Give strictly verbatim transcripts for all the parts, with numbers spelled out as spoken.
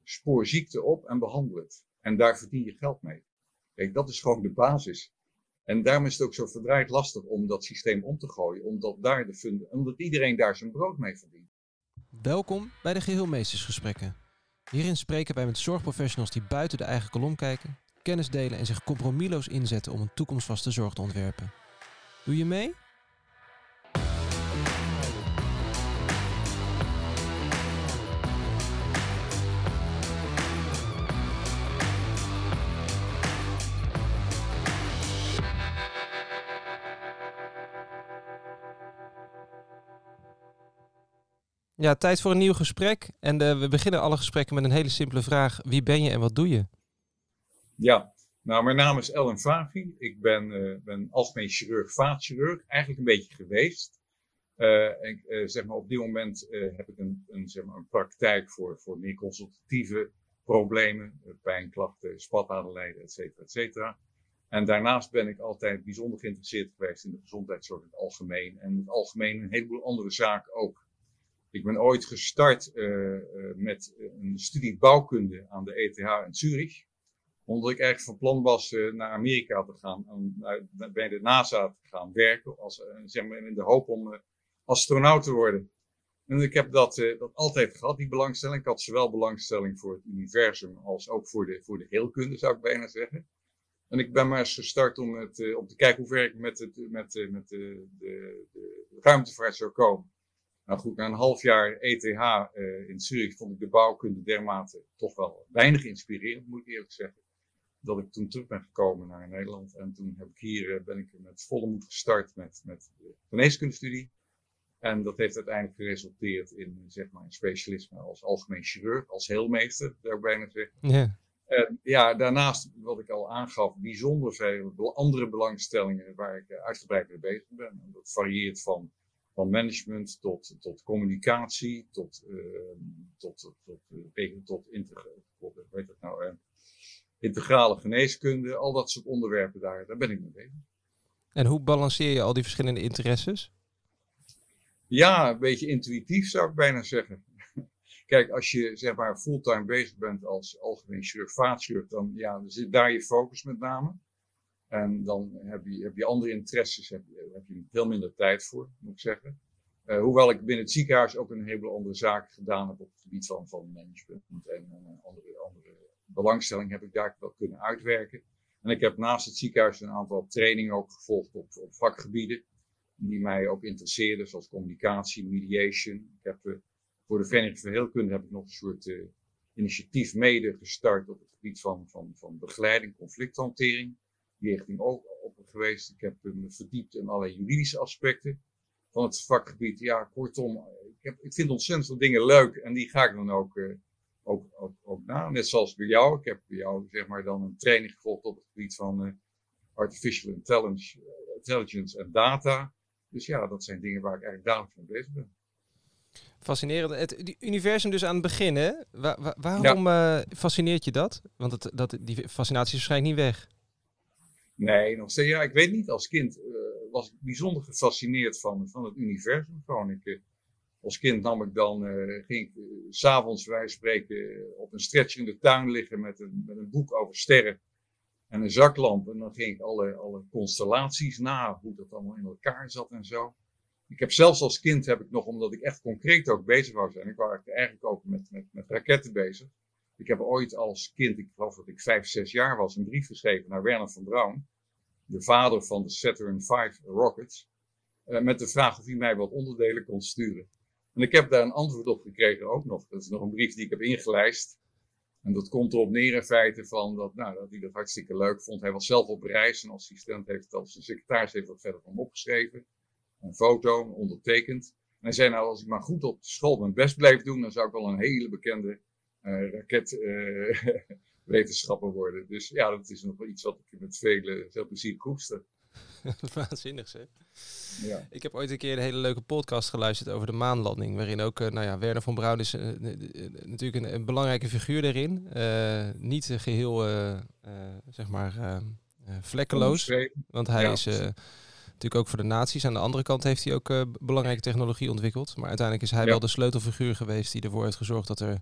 spoor ziekte op en behandel het. En daar verdien je geld mee. Kijk, dat is gewoon de basis. En daarom is het ook zo verdraaid lastig om dat systeem om te gooien. Omdat, daar de fund- omdat iedereen daar zijn brood mee verdient. Welkom bij de Geheelmeestersgesprekken. Hierin spreken wij met zorgprofessionals die buiten de eigen kolom kijken, kennis delen en zich compromisloos inzetten om een toekomstvaste zorg te ontwerpen. Doe je mee? Ja, tijd voor een nieuw gesprek. En uh, we beginnen alle gesprekken met een hele simpele vraag. Wie ben je en wat doe je? Ja, nou mijn naam is Ellen Favi. Ik ben, uh, ben algemeen chirurg, vaatchirurg. Eigenlijk een beetje geweest. Uh, ik, uh, zeg maar op dit moment uh, heb ik een, een, zeg maar een praktijk voor, voor meer consultatieve problemen. Uh, pijnklachten, spataderlijden, et cetera, et cetera. En daarnaast ben ik altijd bijzonder geïnteresseerd geweest in de gezondheidszorg in het algemeen. En in het algemeen een heleboel andere zaken ook. Ik ben ooit gestart uh, uh, met een studie bouwkunde aan de E T H in Zurich. Omdat ik eigenlijk van plan was uh, naar Amerika te gaan, en uh, bij de NASA te gaan werken. Als, uh, zeg maar in de hoop om uh, astronaut te worden. En ik heb dat, uh, dat altijd gehad, die belangstelling. Ik had zowel belangstelling voor het universum als ook voor de, voor de heelkunde, zou ik bijna zeggen. En ik ben maar eens gestart om, het, uh, om te kijken hoe ver ik met, het, met, uh, met de, de, de ruimtevaart zou komen. Nou goed, na een half jaar E T H uh, in Zurich vond ik de bouwkunde dermate toch wel weinig inspirerend, moet ik eerlijk zeggen. Dat ik toen terug ben gekomen naar Nederland. En toen heb ik hier, uh, ben ik met volle moed gestart met, met de geneeskundestudie. En dat heeft uiteindelijk geresulteerd in zeg maar, een specialisme als algemeen chirurg, als heelmeester, zou ik bijna zeggen. Yeah. En ja, daarnaast, wat ik al aangaf, bijzonder veel andere belangstellingen waar ik uh, uitgebreid mee bezig ben. En dat varieert van Van management tot, tot communicatie, tot, uh, tot, tot, tot, uh, tot, integra- tot uh, weet het nou, uh, integrale geneeskunde, al dat soort onderwerpen daar, daar ben ik mee bezig. En hoe balanceer je al die verschillende interesses? Ja, een beetje intuïtief zou ik bijna zeggen. Kijk, als je zeg maar fulltime bezig bent als algemeen chirurg, vaatchirurg, dan ja, dan zit daar je focus met name. En dan heb je, heb je andere interesses, heb je, heb je veel minder tijd voor, moet ik zeggen. Uh, hoewel ik binnen het ziekenhuis ook een heleboel andere zaken gedaan heb op het gebied van, van management en uh, andere, andere belangstelling heb ik daar wel kunnen uitwerken. En ik heb naast het ziekenhuis een aantal trainingen ook gevolgd op, op vakgebieden die mij ook interesseerden, zoals communicatie, mediation. Ik heb, uh, voor de Vereniging voor Heelkunde heb ik nog een soort uh, initiatief mede gestart op het gebied van, van, van begeleiding, conflicthantering. Die richting ook op geweest. Ik heb me verdiept in allerlei juridische aspecten van het vakgebied. Ja, kortom, ik, heb, ik vind ontzettend veel dingen leuk en die ga ik dan ook, uh, ook, ook, ook na. Net zoals bij jou. Ik heb bij jou zeg maar dan een training gevolgd op het gebied van uh, artificial intelligence, uh, intelligence en data. Dus ja, dat zijn dingen waar ik eigenlijk dagelijks mee bezig ben. Fascinerend. Het universum dus aan het begin, hè? Waar, waar, waarom ja. uh, fascineert je dat? Want het, dat, die fascinatie is waarschijnlijk niet weg. Nee, nog steeds. Ja, ik weet niet. Als kind uh, was ik bijzonder gefascineerd van, van het universum. Gewoon, ik, uh, als kind nam ik dan, uh, ging ik uh, 's avonds wij spreken uh, op een stretcher in de tuin liggen met een, met een boek over sterren en een zaklamp. En dan ging ik alle, alle constellaties na, hoe dat allemaal in elkaar zat en zo. Ik heb zelfs als kind, heb ik nog, omdat ik echt concreet ook bezig wou zijn, ik was eigenlijk ook met, met, met raketten bezig. Ik heb ooit als kind, ik geloof dat ik vijf, zes jaar was, een brief geschreven naar Wernher von Braun, de vader van de Saturn vijf rockets, uh, met de vraag of hij mij wat onderdelen kon sturen. En ik heb daar een antwoord op gekregen ook nog. Dat is nog een brief die ik heb ingelijst. En dat komt erop neer in feite van dat, nou, dat hij dat hartstikke leuk vond. Hij was zelf op reis, een assistent heeft het als een secretaris heeft wat verder van hem opgeschreven. Een foto, ondertekend. En hij zei, nou, als ik maar goed op school mijn best bleef doen, dan zou ik wel een hele bekende uh, raketwetenschapper uh, worden. Dus ja, dat is nog wel iets wat ik met veel, veel plezier koester. Waanzinnig, zeg. Ja. Ik heb ooit een keer een hele leuke podcast geluisterd over de maanlanding, waarin ook, uh, nou ja, Wernher von Braun is uh, uh, uh, natuurlijk een, een belangrijke figuur daarin. Uh, niet uh, geheel, uh, uh, zeg maar, uh, uh, vlekkeloos, want hij ja. is... Uh, Natuurlijk ook voor de nazi's. Aan de andere kant heeft hij ook uh, belangrijke technologie ontwikkeld. Maar uiteindelijk is hij ja. wel de sleutelfiguur geweest die ervoor heeft gezorgd dat er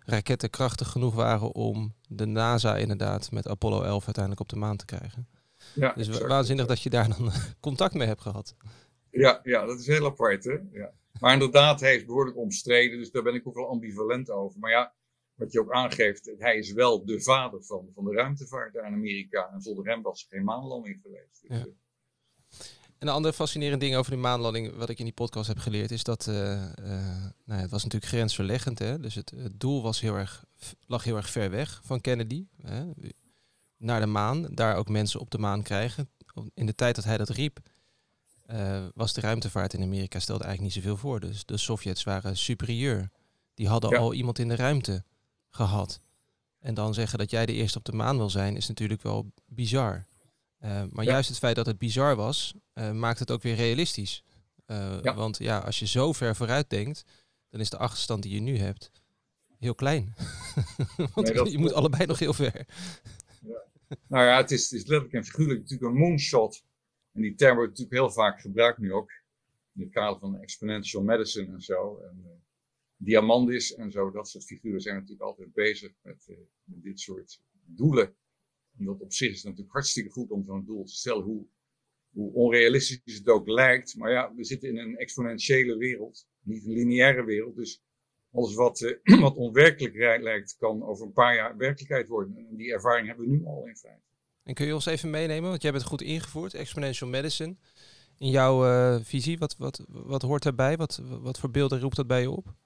raketten krachtig genoeg waren om de NASA inderdaad met Apollo elf uiteindelijk op de maan te krijgen. Ja, dus exact, waanzinnig exact. dat je daar dan contact mee hebt gehad. Ja, ja, dat is heel apart, hè. Ja. Maar inderdaad, hij is behoorlijk omstreden, dus daar ben ik ook wel ambivalent over. Maar ja, wat je ook aangeeft, hij is wel de vader van, van de ruimtevaart daar in Amerika. En zonder hem was er geen maanlanding geweest. Dus, ja. Een ander fascinerend ding over die maanlanding, wat ik in die podcast heb geleerd, is dat uh, uh, nou ja, het was natuurlijk grensverleggend. Hè? Dus het, het doel was heel erg, lag heel erg ver weg van Kennedy. Hè? Naar de maan, daar ook mensen op de maan krijgen. In de tijd dat hij dat riep, uh, was de ruimtevaart in Amerika stelde eigenlijk niet zoveel voor. Dus de Sovjets waren superieur. Die hadden ja. al iemand in de ruimte gehad. En dan zeggen dat jij de eerste op de maan wil zijn, is natuurlijk wel bizar. Uh, maar ja. juist het feit dat het bizar was, uh, maakt het ook weer realistisch. Uh, ja. Want ja, als je zo ver vooruit denkt, dan is de achterstand die je nu hebt heel klein. Want nee, dat, je moet dat, allebei nog heel ver. Ja. Nou ja, het is, het is letterlijk en figuurlijk natuurlijk een moonshot. En die term wordt natuurlijk heel vaak gebruikt nu ook. In het kader van exponential medicine en zo. En uh, Diamandis en zo, dat soort figuren zijn natuurlijk altijd bezig met, uh, met dit soort doelen. En dat op zich is het natuurlijk hartstikke goed om zo'n doel te stellen, hoe, hoe onrealistisch het ook lijkt. Maar ja, we zitten in een exponentiële wereld, niet een lineaire wereld. Dus alles wat, uh, wat onwerkelijk lijkt, kan over een paar jaar werkelijkheid worden. En die ervaring hebben we nu al in feite. En kun je ons even meenemen, want jij bent goed ingevoerd, exponential medicine. In jouw uh, visie, wat, wat, wat hoort daarbij? Wat, wat voor beelden roept dat bij je op?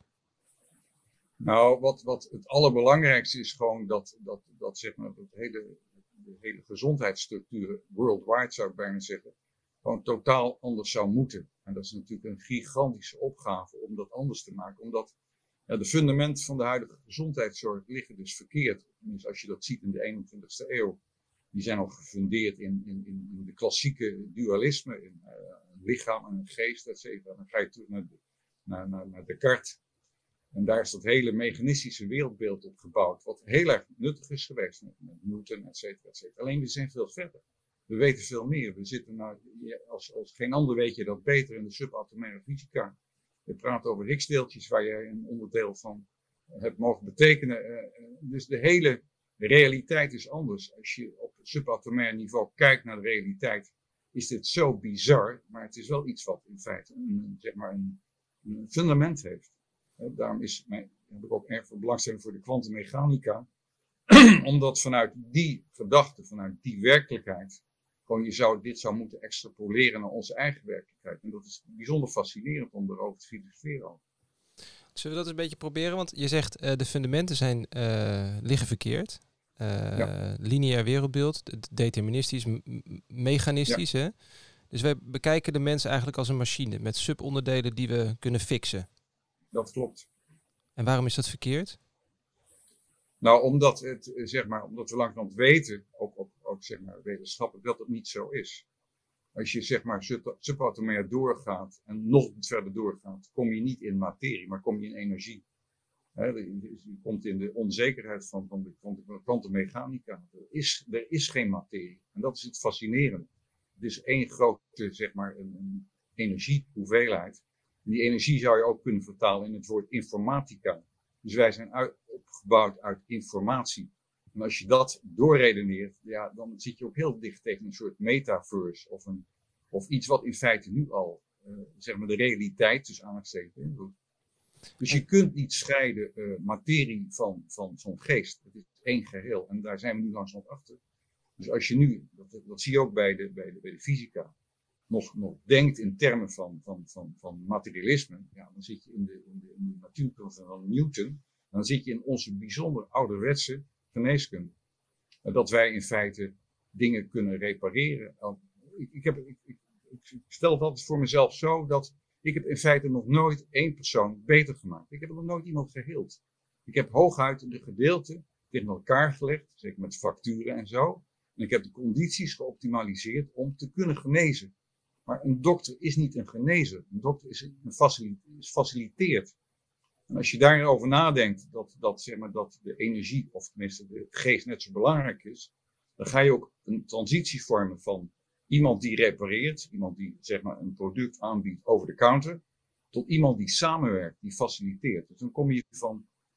Nou, wat, wat het allerbelangrijkste is gewoon dat, dat, dat, zeg maar, dat hele... de hele gezondheidsstructuur worldwide, zou ik bijna zeggen, gewoon totaal anders zou moeten. En dat is natuurlijk een gigantische opgave om dat anders te maken. Omdat ja, de fundamenten van de huidige gezondheidszorg liggen dus verkeerd. Dus als je dat ziet in de eenentwintigste eeuw, die zijn al gefundeerd in, in, in de klassieke dualisme, in uh, een lichaam en een geest, et cetera. Dan ga je terug naar, de, naar, naar, naar Descartes. En daar is dat hele mechanistische wereldbeeld op gebouwd, wat heel erg nuttig is geweest met, met Newton, et cetera, et cetera. Alleen we zijn veel verder. We weten veel meer. We zitten nou, als, als geen ander weet je dat beter in de subatomaire fysica. Je praat over Higgsdeeltjes waar je een onderdeel van hebt mogen betekenen. Dus de hele realiteit is anders. Als je op subatomair niveau kijkt naar de realiteit, is dit zo bizar, maar het is wel iets wat in feite een, zeg maar een, een fundament heeft. He, daarom is mijn, heb ik ook erg veel belangstelling voor de kwantummechanica. Omdat vanuit die gedachte, vanuit die werkelijkheid, gewoon je zou, dit zou moeten extrapoleren naar onze eigen werkelijkheid. En dat is bijzonder fascinerend om erover te filosoferen. Zullen we dat eens een beetje proberen? Want je zegt uh, de fundamenten zijn, uh, liggen verkeerd. Uh, ja. Lineair wereldbeeld, deterministisch, m- mechanistisch. Ja. Hè? Dus wij bekijken de mens eigenlijk als een machine met subonderdelen die we kunnen fixen. Dat klopt. En waarom is dat verkeerd? Nou, omdat, het, zeg maar, omdat we langzamerhand weten, ook, ook, ook zeg maar, wetenschappelijk, dat het niet zo is. Als je zeg maar sub, subatomair doorgaat en nog verder doorgaat, kom je niet in materie, maar kom je in energie. He, je komt in de onzekerheid van, van de kwantummechanica. Er is, er is geen materie. En dat is het fascinerende. Het is één grote, zeg maar, een, een energiehoeveelheid. En die energie zou je ook kunnen vertalen in het woord informatica. Dus wij zijn uit, opgebouwd uit informatie. En als je dat doorredeneert, ja, dan zit je ook heel dicht tegen een soort metaverse. Of, een, of iets wat in feite nu al, uh, zeg maar, de realiteit tussen aanhalingstekens doet. Dus je kunt niet scheiden uh, materie van, van zo'n geest. Het is één geheel. En daar zijn we nu langzaam achter. Dus als je nu, dat, dat zie je ook bij de, bij de, bij de fysica, nog, nog denkt in termen van, van, van, van materialisme, ja, dan zit je in de, in de, in de natuurkunde van Newton, dan zit je in onze bijzonder ouderwetse geneeskunde. Dat wij in feite dingen kunnen repareren. Ik, ik, heb, ik, ik, ik stel het altijd voor mezelf zo, dat ik heb in feite nog nooit één persoon beter gemaakt. Ik heb nog nooit iemand geheeld. Ik heb hooguit de gedeelten tegen elkaar gelegd, zeker met facturen en zo. En ik heb de condities geoptimaliseerd om te kunnen genezen. Maar een dokter is niet een genezer. Een dokter is, een facilite- is faciliteert. En als je daarover nadenkt dat, dat, zeg maar, dat de energie, of tenminste de geest net zo belangrijk is, dan ga je ook een transitie vormen van iemand die repareert, iemand die zeg maar, een product aanbiedt over de counter, tot iemand die samenwerkt, die faciliteert. Dus dan kom je van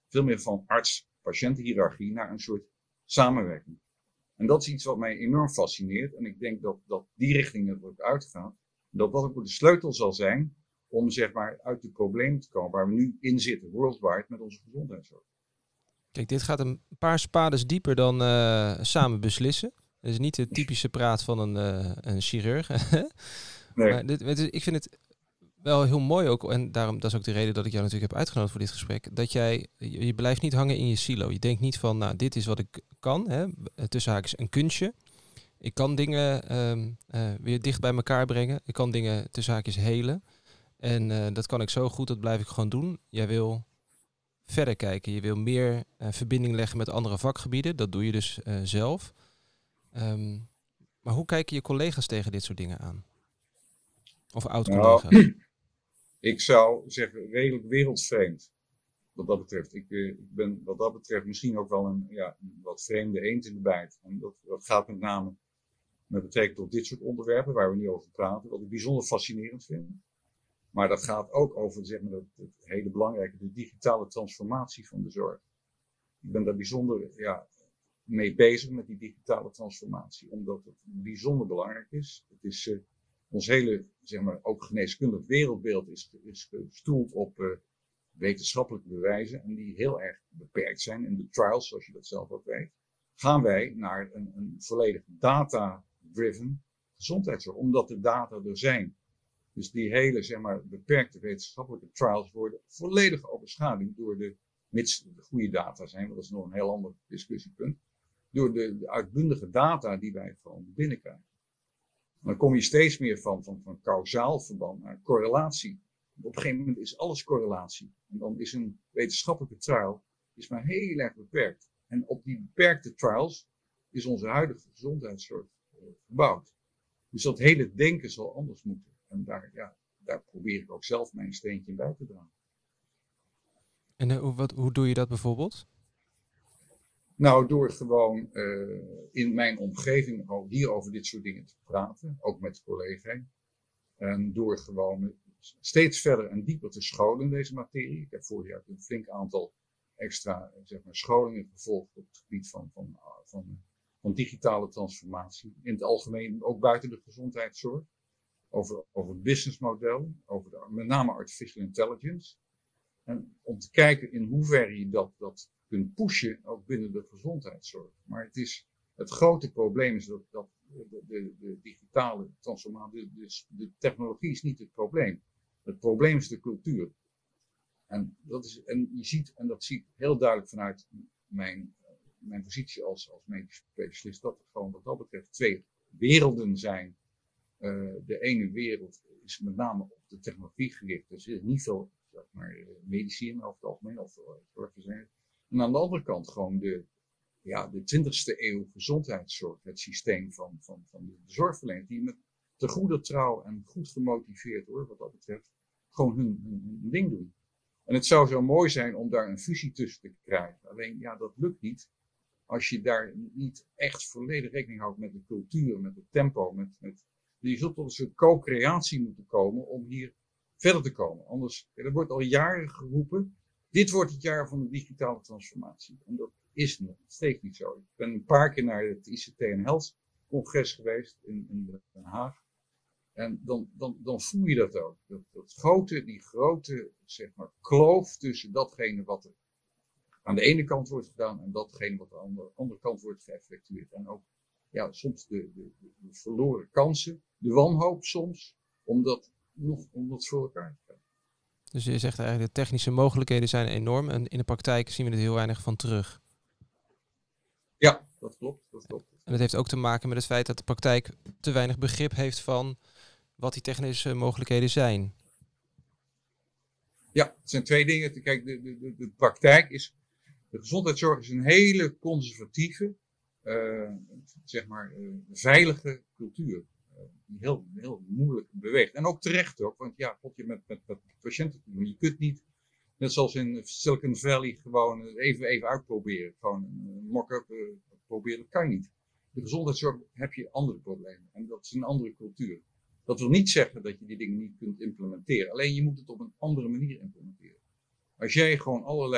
veel meer van arts-patiëntenhiërarchie naar een soort samenwerking. En dat is iets wat mij enorm fascineert. En ik denk dat, dat die richting er ook uitgaat. Dat dat ook de sleutel zal zijn om zeg maar uit de problemen te komen waar we nu in zitten, worldwide, met onze gezondheidszorg. Kijk, dit gaat een paar spades dieper dan uh, samen beslissen. Het is niet de typische praat van een, uh, een chirurg. Nee. Maar dit, het is, ik vind het wel heel mooi ook, en daarom, dat is ook de reden dat ik jou natuurlijk heb uitgenodigd voor dit gesprek, dat jij, je, je blijft niet hangen in je silo. Je denkt niet van, nou, dit is wat ik kan, hè, tussen haakjes een kunstje. Ik kan dingen um, uh, weer dicht bij elkaar brengen. Ik kan dingen tussen haakjes helen. En uh, dat kan ik zo goed, dat blijf ik gewoon doen. Jij wil verder kijken. Je wil meer uh, verbinding leggen met andere vakgebieden. Dat doe je dus uh, zelf. Um, maar hoe kijken je collega's tegen dit soort dingen aan? Of oud-collega's? Nou, ik zou zeggen redelijk wereldvreemd. Wat dat betreft. Ik, uh, ik ben wat dat betreft misschien ook wel een, ja, een wat vreemde eend in de bijt. En dat, dat gaat met name met betrekking tot dit soort onderwerpen waar we nu over praten. Wat ik bijzonder fascinerend vind. Maar dat gaat ook over zeg maar, het, het hele belangrijke, de digitale transformatie van de zorg. Ik ben daar bijzonder ja, mee bezig met die digitale transformatie, omdat het bijzonder belangrijk is. Het is uh, ons hele, zeg maar, ook geneeskundig wereldbeeld is, is gestoeld op uh, wetenschappelijke bewijzen en die heel erg beperkt zijn. In de trials, zoals je dat zelf ook weet, gaan wij naar een, een volledig data-driven gezondheidszorg, omdat de data er zijn. Dus die hele, zeg maar, beperkte wetenschappelijke trials worden volledig overschaduwd door de, mits de goede data zijn, want dat is nog een heel ander discussiepunt, door de, de uitbundige data die wij gewoon binnenkrijgen. Dan kom je steeds meer van, van, van kausaal verband naar correlatie. Op een gegeven moment is alles correlatie. En dan is een wetenschappelijke trial is maar heel erg beperkt. En op die beperkte trials is onze huidige gezondheidszorg uh, gebouwd. Dus dat hele denken zal anders moeten. En daar, ja, daar probeer ik ook zelf mijn steentje in bij te dragen. En uh, wat, hoe doe je dat bijvoorbeeld? Nou, door gewoon uh, in mijn omgeving ook hier over dit soort dingen te praten. Ook met collega's. En door gewoon steeds verder en dieper te scholen in deze materie. Ik heb vorig jaar een flink aantal extra zeg maar, scholingen gevolgd op het gebied van, van, van, van digitale transformatie. In het algemeen, ook buiten de gezondheidszorg. Over, over businessmodellen, over de, met name artificial intelligence. En om te kijken in hoeverre je dat, dat kunt pushen, ook binnen de gezondheidszorg. Maar het, is, het grote probleem is dat, dat de, de, de digitale transformatie, de, de technologie is niet het probleem. Het probleem is de cultuur. En, dat is, en je ziet, en dat zie ik heel duidelijk vanuit mijn, mijn positie als, als medisch specialist, dat er gewoon wat dat betreft twee werelden zijn. Uh, de ene wereld is met name op de technologie gericht. Dus er is niet veel zeg maar, medici over het algemeen of zorgverzekering. En aan de andere kant gewoon de, ja, de twintigste eeuw gezondheidszorg. Het systeem van, van, van de zorgverleners die met te goede trouw en goed gemotiveerd hoor, wat dat betreft, gewoon hun, hun, hun ding doen. En het zou zo mooi zijn om daar een fusie tussen te krijgen. Alleen ja, dat lukt niet. Als je daar niet echt volledig rekening houdt met de cultuur, met het tempo, met, met je zult tot een soort co-creatie moeten komen om hier verder te komen. Anders, er wordt al jaren geroepen, dit wordt het jaar van de digitale transformatie. En dat is nog steeds niet zo. Ik ben een paar keer naar het I C T en Health congres geweest in, in Den Haag. En dan, dan, dan voel je dat ook. Dat, dat grote, die grote zeg maar, kloof tussen datgene wat er aan de ene kant wordt gedaan en datgene wat aan de andere kant wordt geëffectueerd. En ook ja, soms de, de, de verloren kansen, de wanhoop soms, om dat, nog, om dat voor elkaar te krijgen. Dus je zegt eigenlijk, de technische mogelijkheden zijn enorm en in de praktijk zien we er heel weinig van terug. Ja, dat klopt, dat klopt. En dat heeft ook te maken met het feit dat de praktijk te weinig begrip heeft van wat die technische mogelijkheden zijn. Ja, het zijn twee dingen. Kijk, de, de, de praktijk is, de gezondheidszorg is een hele conservatieve, uh, zeg maar, uh, veilige cultuur. Uh, die heel, heel moeilijk beweegt. En ook terecht ook, want ja, wat je met, met, met patiënten te doen. Je kunt niet, net zoals in Silicon Valley, gewoon even, even uitproberen. Gewoon een mock-up uh, proberen, dat kan je niet. De gezondheidszorg heb je andere problemen. En dat is een andere cultuur. Dat wil niet zeggen dat je die dingen niet kunt implementeren. Alleen je moet het op een andere manier implementeren. Als jij gewoon allerlei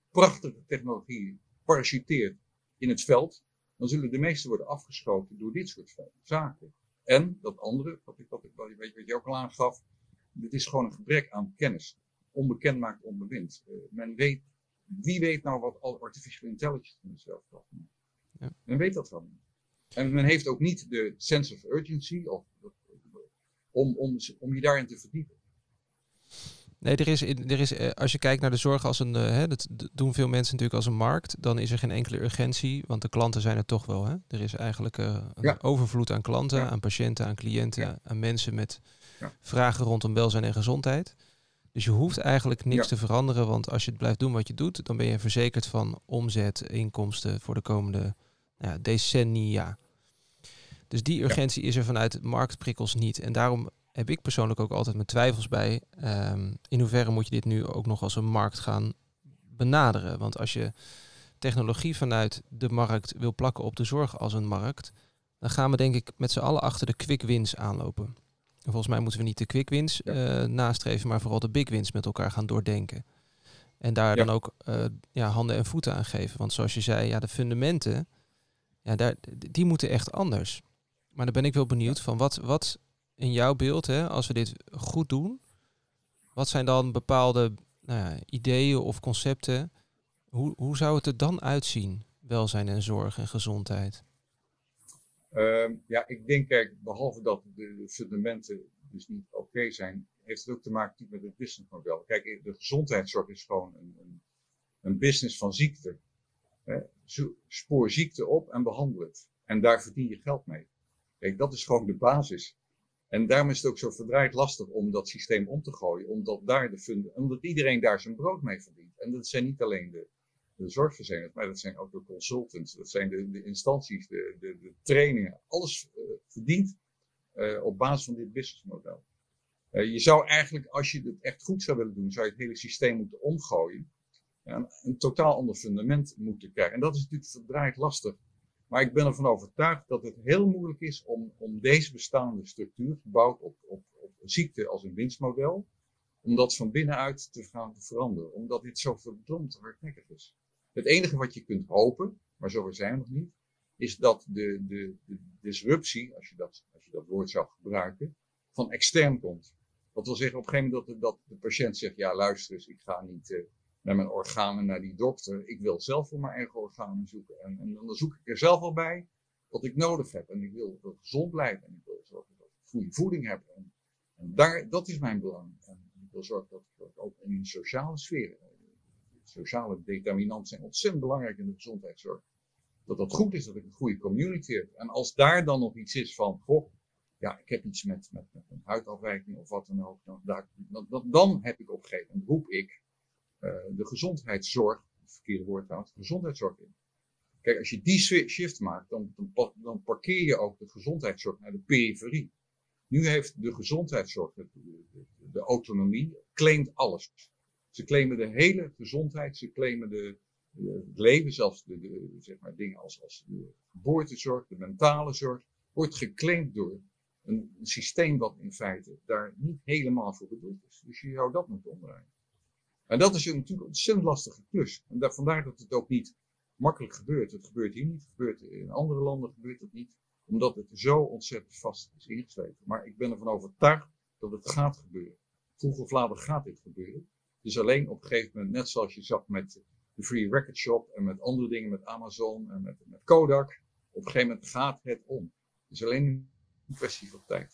prachtige technologie parachuteert in het veld, dan zullen de meesten worden afgeschoten door dit soort zaken. En dat andere, wat ik, wat ik, wat je, wat je ook al aangaf, dit is gewoon een gebrek aan kennis. Onbekend maakt onbewind. Uh, men weet, wie weet nou wat artificial intelligence in hetzelfde kan doen? Ja. Men weet dat wel niet. En men heeft ook niet de sense of urgency of, om, om, om je daarin te verdiepen. Nee, er is, er is, als je kijkt naar de zorg als een, hè, dat doen veel mensen natuurlijk als een markt, dan is er geen enkele urgentie, want de klanten zijn er toch wel. Hè? Er is eigenlijk uh, een ja. overvloed aan klanten, ja. aan patiënten, aan cliënten, ja. aan mensen met ja. vragen rondom welzijn en gezondheid. Dus je hoeft eigenlijk niks ja. te veranderen, want als je het blijft doen wat je doet, dan ben je verzekerd van omzet, inkomsten voor de komende nou ja, decennia. Dus die urgentie ja. is er vanuit marktprikkels niet. En daarom heb ik persoonlijk ook altijd mijn twijfels bij. Um, in hoeverre moet je dit nu ook nog als een markt gaan benaderen? Want als je technologie vanuit de markt wil plakken op de zorg als een markt, dan gaan we denk ik met z'n allen achter de quick wins aanlopen. En volgens mij moeten we niet de quick wins ja. uh, nastreven, maar vooral de big wins met elkaar gaan doordenken. En daar ja. dan ook uh, ja, handen en voeten aan geven. Want zoals je zei, ja, de fundamenten, ja, daar, die moeten echt anders. Maar dan ben ik wel benieuwd ja. van wat, wat in jouw beeld, hè, als we dit goed doen, wat zijn dan bepaalde nou ja, ideeën of concepten? Hoe, hoe zou het er dan uitzien? Welzijn en zorg en gezondheid. Uh, ja, ik denk, kijk, behalve dat de, de fundamenten dus niet oké okay zijn, heeft het ook te maken met het businessmodel. Kijk, de gezondheidszorg is gewoon een, een, een business van ziekte. Eh, spoor ziekte op en behandel het. En daar verdien je geld mee. Kijk, dat is gewoon de basis. En daarom is het ook zo verdraaid lastig om dat systeem om te gooien, omdat, daar de fund- omdat iedereen daar zijn brood mee verdient. En dat zijn niet alleen de, de zorgverleners, maar dat zijn ook de consultants, dat zijn de, de instanties, de, de, de trainingen. Alles uh, verdient uh, op basis van dit businessmodel. Uh, je zou eigenlijk, als je het echt goed zou willen doen, zou je het hele systeem moeten omgooien. En een totaal ander fundament moeten krijgen. En dat is natuurlijk verdraaid lastig. Maar ik ben ervan overtuigd dat het heel moeilijk is om, om deze bestaande structuur, gebouwd op, op, op ziekte als een winstmodel, om dat van binnenuit te gaan veranderen. Omdat dit zo verdomd hardnekkig is. Het enige wat je kunt hopen, maar zover zijn we nog niet, is dat de, de, de disruptie, als je, dat, als je dat woord zou gebruiken, van extern komt. Dat wil zeggen op een gegeven moment dat de, dat de patiënt zegt, ja luister eens, ik ga niet uh, met mijn organen naar die dokter. Ik wil zelf voor mijn eigen organen zoeken. En, en dan zoek ik er zelf al bij wat ik nodig heb. En ik wil, wil gezond blijven. En ik wil zorgen dat ik goede voeding heb. En, en daar, dat is mijn belang. En ik wil zorgen dat, dat ook in de sociale sfeer, sociale determinanten zijn ontzettend belangrijk in de gezondheidszorg. Dat dat goed is, dat ik een goede community heb. En als daar dan nog iets is van, goh, ja, ik heb iets met, met, met een huidafwijking of wat dan ook. Dan, daar, dan, dan heb ik op een gegeven moment, roep ik uh, de gezondheidszorg, het verkeerde woord trouwens, de gezondheidszorg in. Kijk, als je die shift maakt, dan, dan, dan parkeer je ook de gezondheidszorg naar de periferie. Nu heeft de gezondheidszorg, de, de, de autonomie, claimt alles. Ze claimen de hele gezondheid, ze claimen de, de, het leven, zelfs de, de, zeg maar, dingen als, als de geboortezorg, de mentale zorg, wordt geclaimd door een, een systeem wat in feite daar niet helemaal voor bedoeld is. Dus je zou dat moeten omdraaien. En dat is natuurlijk een ontzettend lastige klus. En daar, vandaar dat het ook niet makkelijk gebeurt. Het gebeurt hier niet, het gebeurt in andere landen gebeurt het niet. Omdat het zo ontzettend vast is ingeschreven. Maar ik ben ervan overtuigd dat het gaat gebeuren. Vroeg of later gaat dit gebeuren. Dus alleen op een gegeven moment, net zoals je zag met de Free Record Shop en met andere dingen, met Amazon en met, met Kodak. Op een gegeven moment gaat het om. Dus alleen een kwestie van tijd.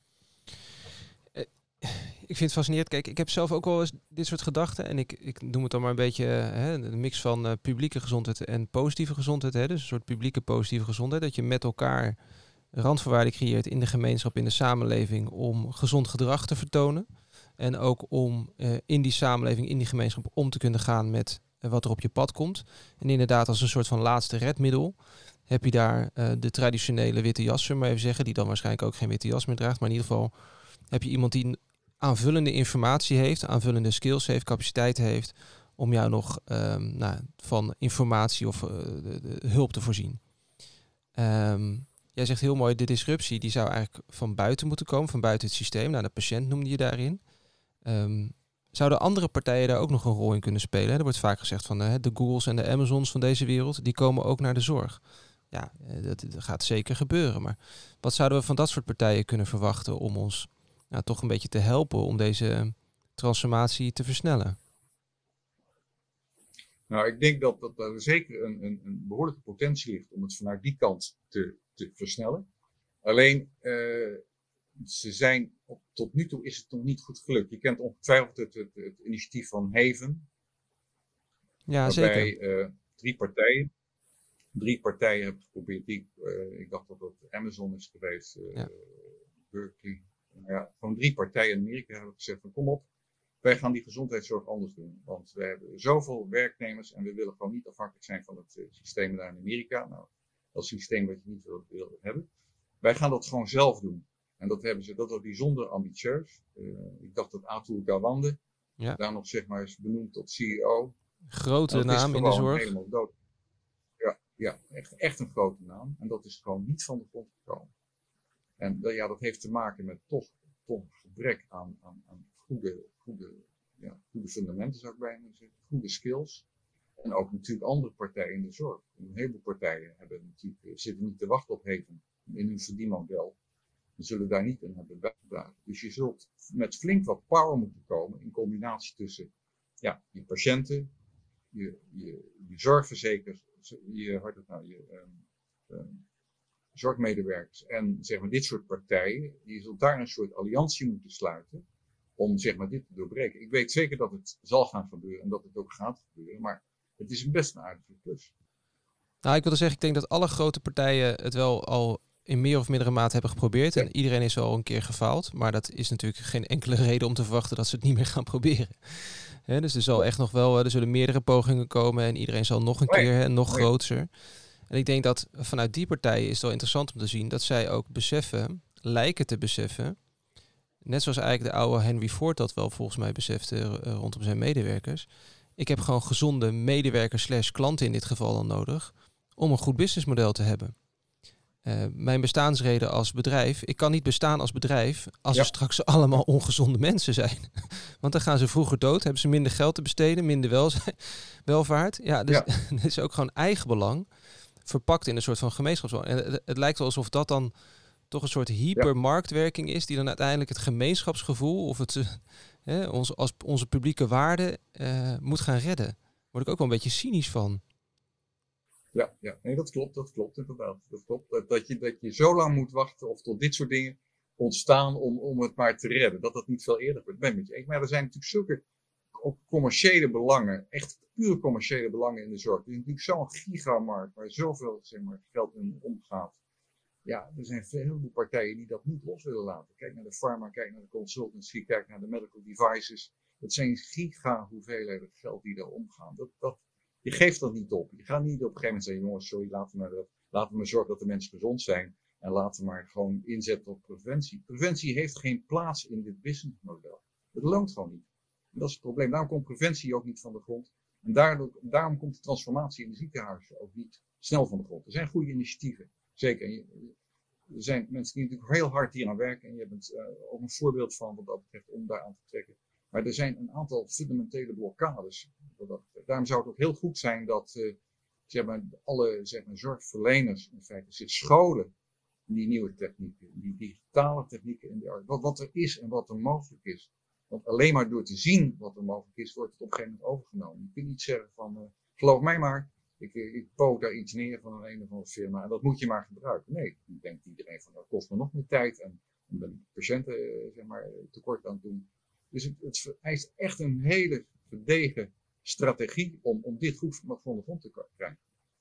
Ik vind het fascinerend. Kijk, ik heb zelf ook wel eens dit soort gedachten. En ik, ik noem het dan maar een beetje hè, een mix van uh, publieke gezondheid en positieve gezondheid. Hè, dus een soort publieke positieve gezondheid. Dat je met elkaar randvoorwaarden creëert in de gemeenschap, in de samenleving, om gezond gedrag te vertonen. En ook om uh, in die samenleving, in die gemeenschap, om te kunnen gaan met uh, wat er op je pad komt. En inderdaad, als een soort van laatste redmiddel heb je daar uh, de traditionele witte jas, zullen we maar even zeggen, die dan waarschijnlijk ook geen witte jas meer draagt. Maar in ieder geval heb je iemand die aanvullende informatie heeft, aanvullende skills heeft, capaciteiten heeft om jou nog um, nou, van informatie of uh, de, de hulp te voorzien. Um, jij zegt heel mooi, de disruptie die zou eigenlijk van buiten moeten komen, van buiten het systeem. Nou, de patiënt noemde je daarin. Um, zouden andere partijen daar ook nog een rol in kunnen spelen? Hè? Er wordt vaak gezegd van uh, de Googles en de Amazons van deze wereld, die komen ook naar de zorg. Ja, uh, dat, dat gaat zeker gebeuren. Maar wat zouden we van dat soort partijen kunnen verwachten om ons nou, toch een beetje te helpen om deze transformatie te versnellen? Nou, ik denk dat, dat er zeker een, een, een behoorlijke potentie ligt om het vanuit die kant te, te versnellen. Alleen, uh, ze zijn, op, tot nu toe is het nog niet goed gelukt. Je kent ongetwijfeld het, het, het initiatief van Haven. Ja, waarbij zeker. Uh, drie partijen, drie partijen hebben geprobeerd. Die, uh, ik dacht dat het Amazon is geweest, uh, ja. Berkeley. Nou ja, gewoon drie partijen in Amerika hebben gezegd van kom op. Wij gaan die gezondheidszorg anders doen. Want we hebben zoveel werknemers en we willen gewoon niet afhankelijk zijn van het uh, systeem daar in Amerika. Nou, dat is een systeem wat je niet wil, wil hebben. Wij gaan dat gewoon zelf doen. En dat hebben ze, dat was bijzonder ambitieus. Uh, ik dacht dat Atul Gawande ja. daar nog zeg maar is benoemd tot C E O. Grote nou, naam in de zorg. Helemaal dood. Ja, ja echt, echt een grote naam. En dat is gewoon niet van de grond gekomen. En ja, dat heeft te maken met toch, toch gebrek aan, aan, aan goede, goede, ja, goede fundamenten, zou ik bijna zeggen. Goede skills. En ook natuurlijk andere partijen in de zorg. Een heleboel partijen hebben natuurlijk, zitten niet te wachten op Haven in hun verdienmodel. We zullen daar niet in hebben bijgedragen. Dus je zult met flink wat power moeten komen in combinatie tussen ja, je patiënten, je, je, je zorgverzekers, je, het nou, je um, um, zorgmedewerkers en zeg maar dit soort partijen. Je zult daar een soort alliantie moeten sluiten om zeg maar dit te doorbreken. Ik weet zeker dat het zal gaan gebeuren en dat het ook gaat gebeuren, maar het is best een aardige klus. Nou, ik wilde zeggen, ik denk dat alle grote partijen het wel al in meer of mindere mate hebben geprobeerd. Ja. En iedereen is al een keer gefaald. Maar dat is natuurlijk geen enkele reden om te verwachten dat ze het niet meer gaan proberen. He, dus er zal echt nog wel, er zullen meerdere pogingen komen en iedereen zal nog een nee. keer en nog nee. groter. En ik denk dat vanuit die partijen is het wel interessant om te zien dat zij ook beseffen, lijken te beseffen, net zoals eigenlijk de oude Henry Ford dat wel volgens mij besefte uh, rondom zijn medewerkers. Ik heb gewoon gezonde medewerkers slash klanten in dit geval dan nodig om een goed businessmodel te hebben. Uh, mijn bestaansreden als bedrijf, ik kan niet bestaan als bedrijf als ja. er straks allemaal ongezonde mensen zijn. Want dan gaan ze vroeger dood, hebben ze minder geld te besteden, minder welzijn, welvaart. Ja, dus ja. Het is ook gewoon eigenbelang verpakt in een soort van gemeenschapsbelang. En het, het lijkt wel alsof dat dan toch een soort hypermarktwerking is die dan uiteindelijk het gemeenschapsgevoel of het, uh, hè, ons, als onze publieke waarde uh, moet gaan redden. Daar word ik ook wel een beetje cynisch van. Ja, ja, nee, dat klopt, dat klopt inderdaad. Dat klopt. Dat, dat, je, dat je zo lang moet wachten of tot dit soort dingen ontstaan om, om het maar te redden. Dat dat niet veel eerder wordt. Ben met je eens. Maar er zijn natuurlijk zulke ook commerciële belangen, echt puur commerciële belangen in de zorg. Het is natuurlijk zo'n gigamarkt waar zoveel zeg maar, geld in omgaat. Ja, er zijn veel partijen die dat niet los willen laten. Kijk naar de pharma, kijk naar de consultancy, kijk naar de medical devices. Dat zijn giga hoeveelheden geld die er omgaan. Dat, dat, je geeft dat niet op. Je gaat niet op een gegeven moment zeggen, jongens, sorry, laten we, maar, laten we maar zorgen dat de mensen gezond zijn. En laten we maar gewoon inzetten op preventie. Preventie heeft geen plaats in dit businessmodel. Het loont gewoon niet. En dat is het probleem. Daarom komt preventie ook niet van de grond. En daardoor, daarom komt de transformatie in de ziekenhuizen ook niet snel van de grond. Er zijn goede initiatieven. Zeker. Er zijn mensen die natuurlijk heel hard hier aan werken. En je bent uh, ook een voorbeeld van wat dat betreft om daar aan te trekken. Maar er zijn een aantal fundamentele blokkades. Daarom zou het ook heel goed zijn dat uh, zeg maar, alle zeg maar, zorgverleners in feite zich scholen in die nieuwe technieken. Die digitale technieken. In de, wat, wat er is en wat er mogelijk is. Want alleen maar door te zien wat er mogelijk is, wordt het op een gegeven moment overgenomen. Je kunt niet zeggen van, uh, geloof mij maar, ik, ik poot daar iets neer van een, een of andere firma en dat moet je maar gebruiken. Nee, dan denkt iedereen van, dat kost me nog meer tijd en dan ben ik patiënten uh, zeg maar, tekort aan het doen. Dus het, het vereist echt een hele verdegen strategie om, om dit goed van de grond te krijgen.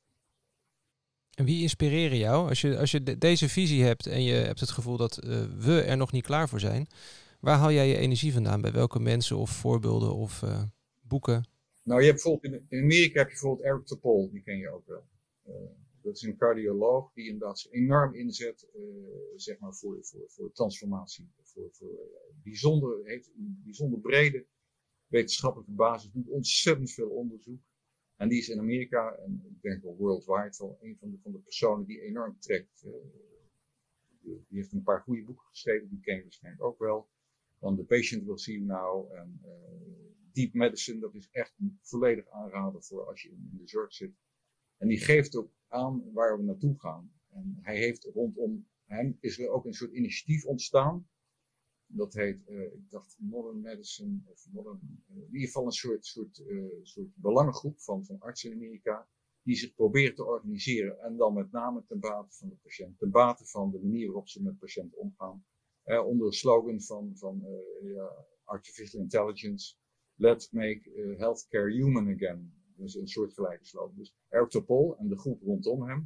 En wie inspireren jou? Als je, als je de, deze visie hebt en je hebt het gevoel dat uh, we er nog niet klaar voor zijn, waar haal jij je energie vandaan? Bij welke mensen of voorbeelden of uh, boeken? Nou, je hebt bijvoorbeeld in, in Amerika heb je bijvoorbeeld Eric Topol, die ken je ook wel. Uh, dat is een cardioloog die inderdaad zich enorm inzet uh, zeg maar voor, voor, voor transformatie. Voor, voor uh, bijzonder, heeft een bijzonder brede wetenschappelijke basis, doet ontzettend veel onderzoek. En die is in Amerika, en ik denk wel worldwide, wel een van de, van de personen die enorm trekt. Uh, die heeft een paar goede boeken geschreven, die ken je waarschijnlijk ook wel. van The Patient Will See You Now. En uh, Deep Medicine, dat is echt volledig aanraden voor als je in de zorg zit. En die geeft ook aan waar we naartoe gaan. En hij heeft rondom hem is er ook een soort initiatief ontstaan. Dat heet, uh, ik dacht Modern Medicine, of Modern, uh, in ieder geval een soort, soort, uh, soort belangengroep van, van artsen in Amerika. Die zich proberen te organiseren. En dan met name ten bate van de patiënt. Ten bate van de manier waarop ze met patiënten omgaan. Uh, onder een slogan van, van uh, ja, Artificial Intelligence. Let's make uh, healthcare human again. Dus een soort gelijke slogan. Dus Eric Topol en de groep rondom hem.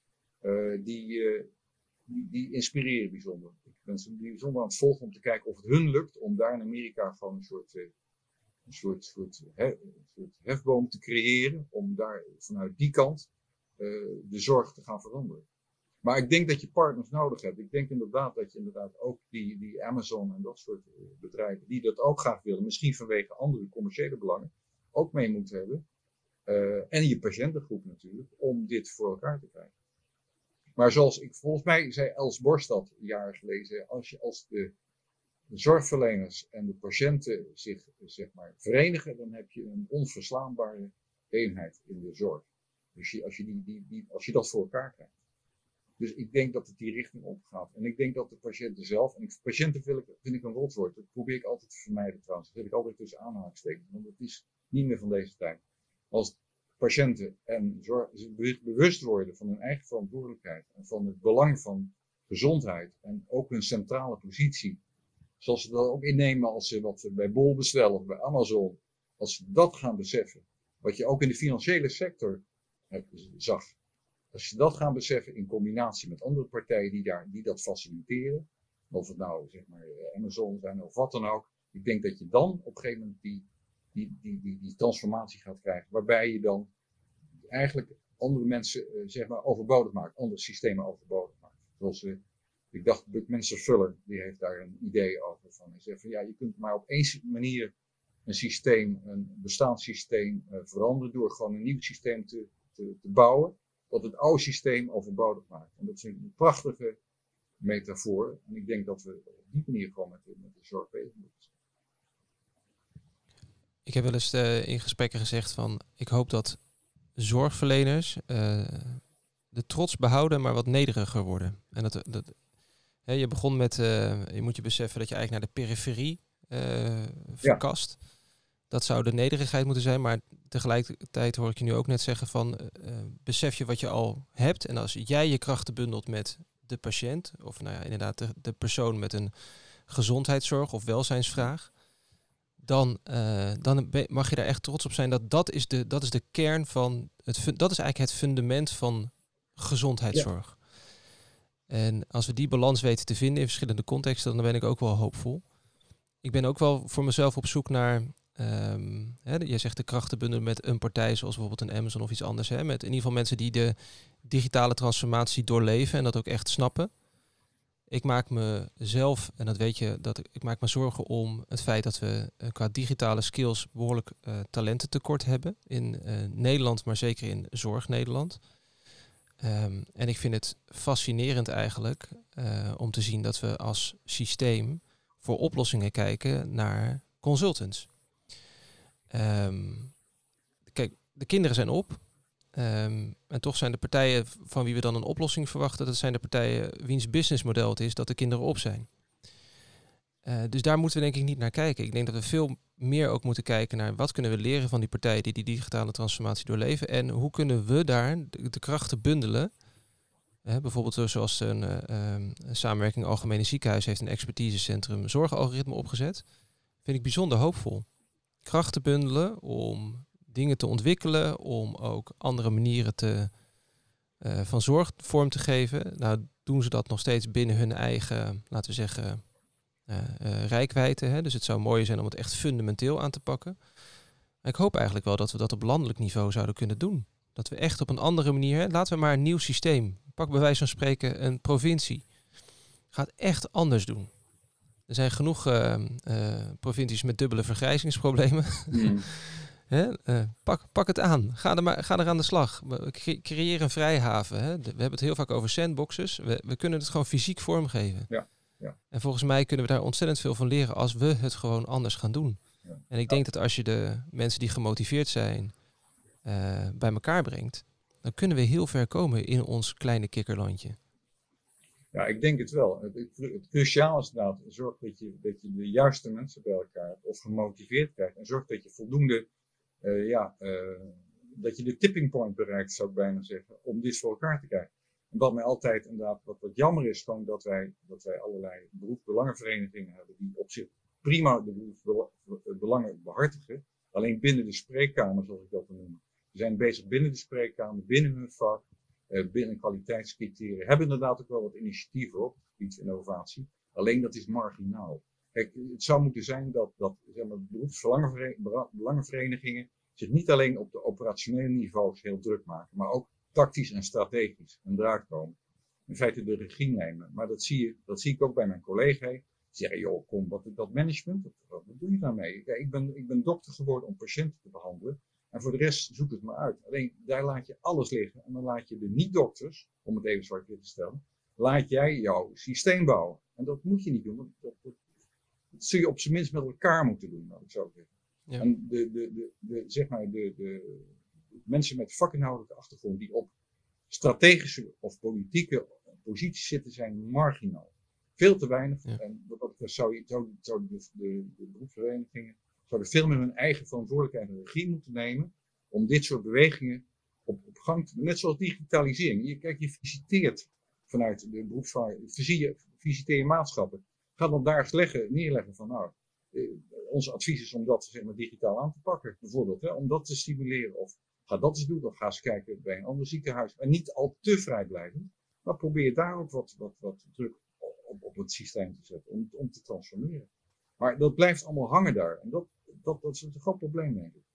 Uh, die, uh, die, die inspireren bijzonder. Ik ben ze bijzonder aan het volgen om te kijken of het hun lukt. Om daar in Amerika gewoon een soort... Uh, Een soort, soort, hef, een soort hefboom te creëren, om daar vanuit die kant uh, de zorg te gaan veranderen. Maar ik denk dat je partners nodig hebt. Ik denk inderdaad dat je inderdaad ook die, die Amazon en dat soort uh, bedrijven, die dat ook graag willen, misschien vanwege andere commerciële belangen, ook mee moet hebben. Uh, en je patiëntengroep natuurlijk, om dit voor elkaar te krijgen. Maar zoals ik, volgens mij zei Els Borst dat jaren geleden, als je als de de zorgverleners en de patiënten zich zeg maar, verenigen, dan heb je een onverslaanbare eenheid in de zorg. Dus je, als, je die, die, die, als je dat voor elkaar krijgt. Dus ik denk dat het die richting op gaat. En ik denk dat de patiënten zelf, en ik, patiënten vind ik, vind ik een rotwoord, dat probeer ik altijd te vermijden trouwens. Dat zet ik altijd tussen aanhalingstekens, want het is niet meer van deze tijd. Als patiënten en zorg, zich bewust worden van hun eigen verantwoordelijkheid en van het belang van gezondheid en ook hun centrale positie. Zoals ze dat ook innemen als ze wat ze bij Bol bestellen of bij Amazon. Als ze dat gaan beseffen. Wat je ook in de financiële sector hebt, zag. Als ze dat gaan beseffen in combinatie met andere partijen die, daar, die dat faciliteren. Of het nou zeg maar Amazon zijn of wat dan ook. Ik denk dat je dan op een gegeven moment die, die, die, die, die transformatie gaat krijgen. Waarbij je dan eigenlijk andere mensen zeg maar overbodig maakt. Andere systemen overbodig maakt. Zoals we... Ik dacht, Buckminster Fuller, die heeft daar een idee over. Van. Hij zegt van ja, je kunt maar op één manier een systeem, een bestaand systeem uh, veranderen door gewoon een nieuw systeem te, te, te bouwen, dat het oude systeem overbodig maakt. En dat is een prachtige metafoor. En ik denk dat we op die manier gewoon met de, met de zorg bezig moeten zijn. Ik heb wel eens uh, in gesprekken gezegd van, ik hoop dat zorgverleners uh, de trots behouden, maar wat nederiger worden. En dat... dat He, je begon met, uh, je moet je beseffen dat je eigenlijk naar de periferie uh, verkast. Ja. Dat zou de nederigheid moeten zijn, maar tegelijkertijd hoor ik je nu ook net zeggen van, uh, besef je wat je al hebt. En als jij je krachten bundelt met de patiënt, of nou ja, inderdaad de, de persoon met een gezondheidszorg of welzijnsvraag, dan, uh, dan mag je daar echt trots op zijn dat dat is de, dat is de kern van, het, dat is eigenlijk het fundament van gezondheidszorg. Ja. En als we die balans weten te vinden in verschillende contexten, dan ben ik ook wel hoopvol. Ik ben ook wel voor mezelf op zoek naar, um, hè, je zegt de krachten bundelen met een partij zoals bijvoorbeeld een Amazon of iets anders. Hè, met in ieder geval mensen die de digitale transformatie doorleven en dat ook echt snappen. Ik maak mezelf, en dat weet je, dat ik, ik maak me zorgen om het feit dat we uh, qua digitale skills behoorlijk uh, talententekort hebben in uh, Nederland, maar zeker in zorg Nederland. Um, en ik vind het fascinerend eigenlijk uh, om te zien dat we als systeem voor oplossingen kijken naar consultants. Um, kijk, de kinderen zijn op. Um, en toch zijn de partijen van wie we dan een oplossing verwachten, dat zijn de partijen wiens businessmodel het is dat de kinderen op zijn. Uh, dus daar moeten we denk ik niet naar kijken. Ik denk dat we veel meer ook moeten kijken naar wat kunnen we leren van die partijen die die digitale transformatie doorleven en hoe kunnen we daar de, de krachten bundelen. Uh, bijvoorbeeld zoals een, uh, um, een samenwerking Algemene Ziekenhuis heeft een expertisecentrum zorgalgoritme opgezet. Vind ik bijzonder hoopvol. Krachten bundelen om dingen te ontwikkelen, om ook andere manieren te, uh, van zorg vorm te geven. Nou doen ze dat nog steeds binnen hun eigen, laten we zeggen, uh, uh, reikwijdte. Hè? Dus het zou mooi zijn om het echt fundamenteel aan te pakken. Maar ik hoop eigenlijk wel dat we dat op landelijk niveau zouden kunnen doen. Dat we echt op een andere manier, hè? Laten we maar een nieuw systeem. Pak bij wijze van spreken een provincie. Gaat echt anders doen. Er zijn genoeg uh, uh, provincies met dubbele vergrijzingsproblemen. Mm. He, uh, pak, pak het aan. Ga er, maar, ga er aan de slag. Cre- creëer een vrijhaven. Hè. De, we hebben het heel vaak over sandboxes. We, we kunnen het gewoon fysiek vormgeven. Ja. Ja. En volgens mij kunnen we daar ontzettend veel van leren als we het gewoon anders gaan doen. Ja. En ik denk dat als je de mensen die gemotiveerd zijn uh, bij elkaar brengt, dan kunnen we heel ver komen in ons kleine kikkerlandje. Ja, ik denk het wel. Het, het, het cruciaal is inderdaad, zorg dat je, dat je de juiste mensen bij elkaar hebt of gemotiveerd krijgt. En zorg dat je voldoende, uh, ja, uh, dat je de tipping point bereikt, zou ik bijna zeggen, om dit voor elkaar te krijgen. En wat mij altijd inderdaad, wat, wat jammer is, gewoon dat wij, dat wij allerlei beroepsbelangenverenigingen hebben die op zich prima de beroepsbelangen behartigen. Alleen binnen de spreekkamer, zoals ik dat wil noemen. We zijn bezig binnen de spreekkamer, binnen hun vak. Uh, binnen kwaliteitscriteria hebben inderdaad ook wel wat initiatieven op het gebied van innovatie. Alleen dat is marginaal. Kijk, het zou moeten zijn dat, dat zeg maar, beroepsbelangenverenigingen zich niet alleen op de operationele niveaus heel druk maken, maar ook tactisch en strategisch een draad komen. In feite de regie nemen. Maar dat zie, je, dat zie ik ook bij mijn collega's. Die zeggen, joh, kom, wat is dat management? Wat, wat doe je daarmee? Kijk, ik ben, ik ben dokter geworden om patiënten te behandelen. En voor de rest zoek het maar uit. Alleen daar laat je alles liggen. En dan laat je de niet-dokters, om het even zwart-wit te stellen, laat jij jouw systeem bouwen. En dat moet je niet doen. Want dat, dat, dat zul je op zijn minst met elkaar moeten doen, laat ik zo zeggen. Ja. En de, de, de, de, zeg maar de, de, de mensen met vakinhoudelijke achtergrond die op strategische of politieke posities zitten, zijn marginaal. Veel te weinig. Ja. En wat dat zou je, zou, zou de, de, de beroepsverenigingen zouden veel meer hun eigen verantwoordelijkheid en regie moeten nemen om dit soort bewegingen op, op gang te doen. Net zoals digitalisering. Je, kijk, je visiteert vanuit de beroepsvaardigheid, visiteer je maatschappen. Ga dan daar eens leggen, neerleggen van nou, eh, ons advies is om dat zeg maar, digitaal aan te pakken, bijvoorbeeld. Hè, om dat te stimuleren. Of ga dat eens doen, of ga eens kijken bij een ander ziekenhuis. En niet al te vrijblijvend, maar probeer daar ook wat, wat, wat druk op, op het systeem te zetten, om, om te transformeren. Maar dat blijft allemaal hangen daar. En dat, dat, dat is een groot probleem, denk ik.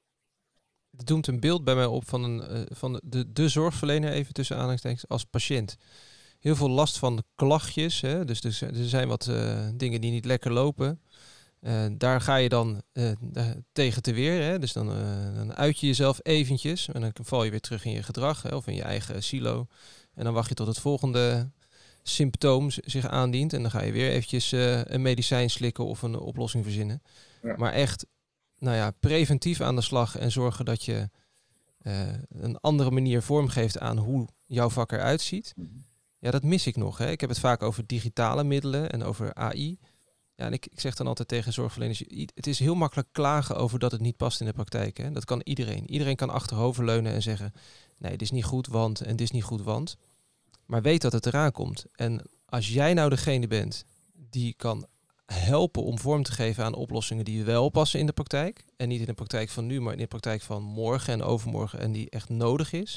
Het doemt een beeld bij mij op van, een, uh, van de, de zorgverlener, even tussen aanhalingstekens, als patiënt. Heel veel last van klachtjes. Hè? Dus er, er zijn wat uh, dingen die niet lekker lopen. Uh, daar ga je dan uh, tegen te weer. Hè? Dus dan, uh, dan uit je jezelf eventjes. En dan val je weer terug in je gedrag, hè? Of in je eigen silo. En dan wacht je tot het volgende symptoom zich aandient. En dan ga je weer eventjes uh, een medicijn slikken of een oplossing verzinnen. Ja. Maar echt, nou ja, preventief aan de slag en zorgen dat je uh, een andere manier vormgeeft aan hoe jouw vak eruit ziet. Ja, dat mis ik nog. Hè. Ik heb het vaak over digitale middelen en over A I. Ja, en ik, ik zeg dan altijd tegen zorgverleners, het is heel makkelijk klagen over dat het niet past in de praktijk. Hè. Dat kan iedereen. Iedereen kan achteroverleunen en zeggen, nee, dit is niet goed, want en dit is niet goed, want. Maar weet dat het eraan komt. En als jij nou degene bent die kan helpen om vorm te geven aan oplossingen die wel passen in de praktijk. En niet in de praktijk van nu, maar in de praktijk van morgen en overmorgen en die echt nodig is.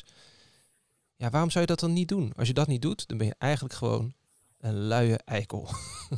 Ja, waarom zou je dat dan niet doen? Als je dat niet doet, dan ben je eigenlijk gewoon een luie eikel.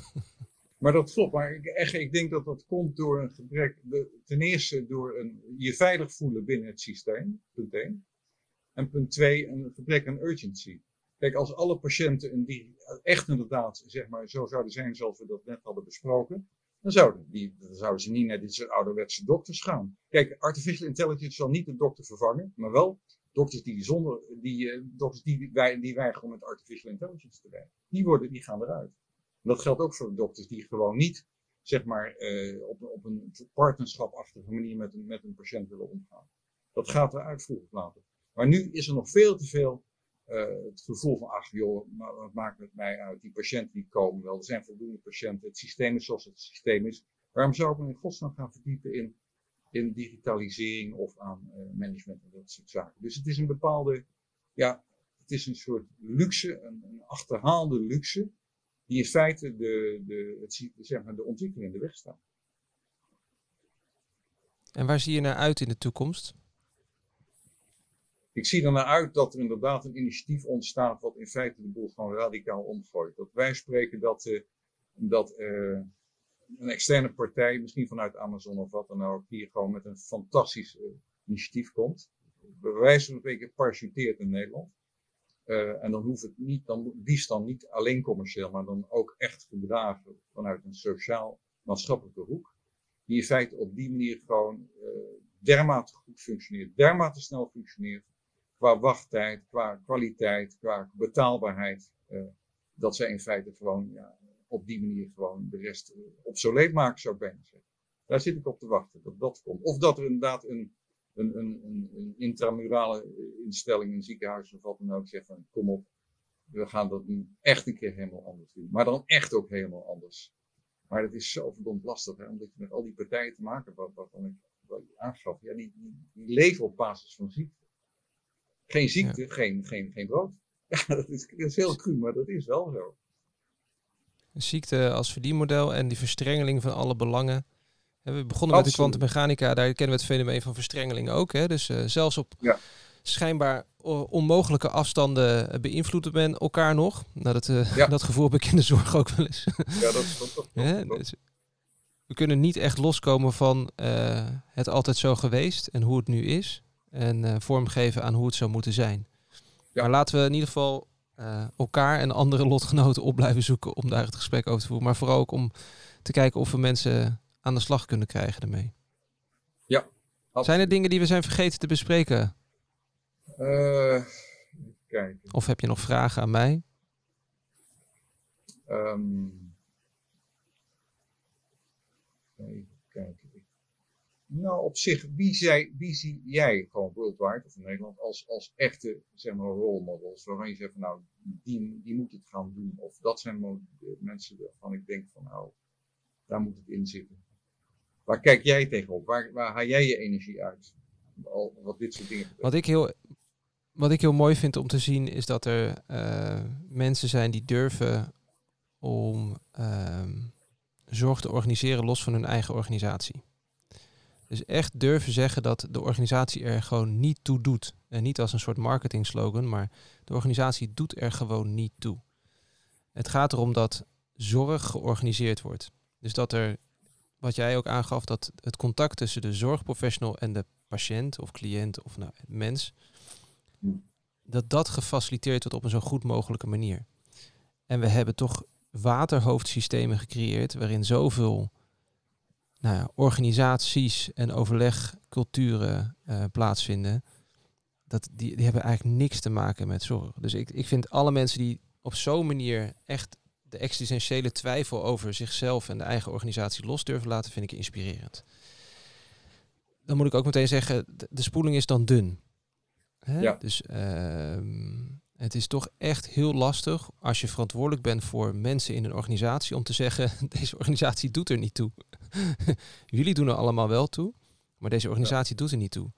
Maar dat klopt. Maar ik, echt, ik denk dat dat komt door een gebrek. De, ten eerste door een, je veilig voelen binnen het systeem. Punt één. En punt twee, een gebrek aan urgency. Kijk, als alle patiënten en die echt inderdaad, zeg maar, zo zouden zijn zoals we dat net hadden besproken, dan zouden, die, dan zouden ze niet naar dit soort ouderwetse dokters gaan. Kijk, artificial intelligence zal niet de dokter vervangen, maar wel dokters die zonder, die, uh, dokters die, wij, die weigeren met artificial intelligence te werken. Die worden, die gaan eruit. En dat geldt ook voor de dokters die gewoon niet, zeg maar, uh, op, op een partnerschapachtige manier met een, met een patiënt willen omgaan. Dat gaat eruit vroeg of later. Maar nu is er nog veel te veel Uh, het gevoel van, ach joh, maar wat maakt het mij uit? Die patiënten die komen wel, er zijn voldoende patiënten, het systeem is zoals het systeem is. Waarom zou ik me in godsnaam gaan verdiepen in, in digitalisering of aan uh, management en dat soort zaken? Dus het is een bepaalde, ja, het is een soort luxe, een, een achterhaalde luxe, die in feite de, de, het, zeg maar, de ontwikkeling in de weg staat. En waar zie je naar uit in de toekomst? Ik zie er naar uit dat er inderdaad een initiatief ontstaat wat in feite de boel gewoon radicaal omgooit. Dat wij spreken dat, uh, dat uh, een externe partij, misschien vanuit Amazon of wat dan ook, hier gewoon met een fantastisch uh, initiatief komt. Bij wijze van spreken parachuteert in Nederland. Uh, en dan hoeft het niet, dan liefst dan niet alleen commercieel, maar dan ook echt gedragen vanuit een sociaal-maatschappelijke hoek. Die in feite op die manier gewoon uh, dermate goed functioneert, dermate snel functioneert. Qua wachttijd, qua kwaliteit, qua betaalbaarheid. Uh, dat zij in feite gewoon ja, op die manier gewoon de rest uh, obsoleet maken, zou ik bijna zeggen. Daar zit ik op te wachten, dat dat komt. Of dat er inderdaad een, een, een, een, een intramurale instelling, een ziekenhuis of wat dan ook, zegt van kom op, we gaan dat nu echt een keer helemaal anders doen. Maar dan echt ook helemaal anders. Maar dat is zo verdomd lastig, hè? Omdat je met al die partijen te maken hebt, waarvan ik wat je aangaf, ja, die, die, die leven op basis van ziekte. Geen ziekte, ja. geen, geen, geen brood. Ja, dat is, dat is heel cru, maar dat is wel zo. Ziekte als verdienmodel en die verstrengeling van alle belangen. We begonnen Absoluut. met de kwantummechanica, daar kennen we het fenomeen van verstrengeling ook. Hè? Dus uh, zelfs op ja. schijnbaar onmogelijke afstanden beïnvloeden men elkaar nog. Nou, dat, uh, ja. dat gevoel heb ik in de zorg ook wel eens. Ja, dat is toch, toch, toch, ja, dus we kunnen niet echt loskomen van uh, het altijd zo geweest en hoe het nu is. En uh, vormgeven aan hoe het zou moeten zijn. Ja. Maar laten we in ieder geval uh, elkaar en andere lotgenoten op blijven zoeken om daar het gesprek over te voeren. Maar vooral ook om te kijken of we mensen aan de slag kunnen krijgen ermee. Ja. Absoluut. Zijn er dingen die we zijn vergeten te bespreken? Uh, even kijken. Of heb je nog vragen aan mij? Um, even kijken. Nou, op zich, wie, zij, wie zie jij gewoon worldwide of in Nederland als, als echte, zeg maar, role models? Waarvan je zegt van nou, die, die moet het gaan doen. Of dat zijn mo- mensen waarvan ik denk van nou, daar moet het in zitten. Waar kijk jij tegenop? Waar, waar haal jij je energie uit? Al, wat dit soort dingen betreft. Wat ik heel, wat ik heel mooi vind om te zien is dat er uh, mensen zijn die durven om uh, zorg te organiseren los van hun eigen organisatie. Dus echt durven zeggen dat de organisatie er gewoon niet toe doet. En niet als een soort marketing slogan, maar de organisatie doet er gewoon niet toe. Het gaat erom dat zorg georganiseerd wordt. Dus dat er, wat jij ook aangaf, dat het contact tussen de zorgprofessional en de patiënt of cliënt of nou, mens, dat dat gefaciliteerd wordt op een zo goed mogelijke manier. En we hebben toch waterhoofdsystemen gecreëerd waarin zoveel nou ja, organisaties en overlegculturen uh, plaatsvinden. Dat, die, die hebben eigenlijk niks te maken met zorg. Dus ik, ik vind alle mensen die op zo'n manier echt de existentiële twijfel over zichzelf en de eigen organisatie los durven laten, vind ik inspirerend. Dan moet ik ook meteen zeggen, de, de spoeling is dan dun. Hè? Ja. Dus uh, het is toch echt heel lastig als je verantwoordelijk bent voor mensen in een organisatie om te zeggen, deze organisatie doet er niet toe. Jullie doen er allemaal wel toe, maar deze organisatie ja. doet er niet toe.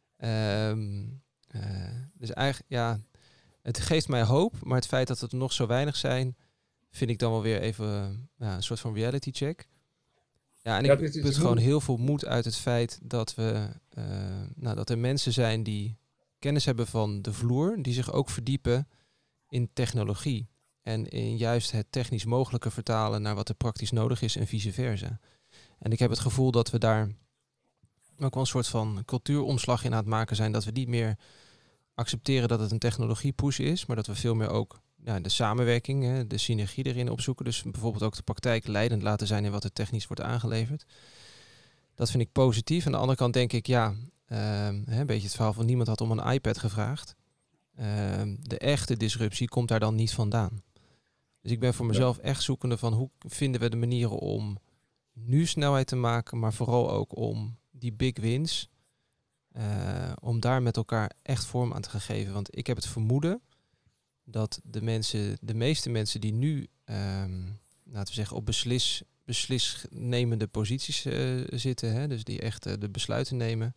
Um, uh, dus eigenlijk, ja, het geeft mij hoop, maar het feit dat het er nog zo weinig zijn, vind ik dan wel weer even uh, een soort van reality check. Ja, en ja, ik put gewoon heel veel moed uit het feit dat we, uh, nou, dat er mensen zijn die kennis hebben van de vloer, die zich ook verdiepen in technologie en in juist het technisch mogelijke vertalen naar wat er praktisch nodig is en vice versa. En ik heb het gevoel dat we daar ook wel een soort van cultuuromslag in aan het maken zijn, dat we niet meer accepteren dat het een technologie-push is, maar dat we veel meer ook ja, de samenwerking, hè, de synergie erin opzoeken. Dus bijvoorbeeld ook de praktijk leidend laten zijn in wat er technisch wordt aangeleverd. Dat vind ik positief. Aan de andere kant denk ik, ja, uh, een beetje het verhaal van niemand had om een iPad gevraagd. Uh, de echte disruptie komt daar dan niet vandaan. Dus ik ben voor mezelf echt zoekende van hoe vinden we de manieren om nu snelheid te maken, maar vooral ook om die big wins, uh, om daar met elkaar echt vorm aan te gaan geven. Want ik heb het vermoeden dat de mensen, de meeste mensen die nu, um, laten we zeggen, op beslis, beslisnemende posities uh, zitten, hè, dus die echt uh, de besluiten nemen,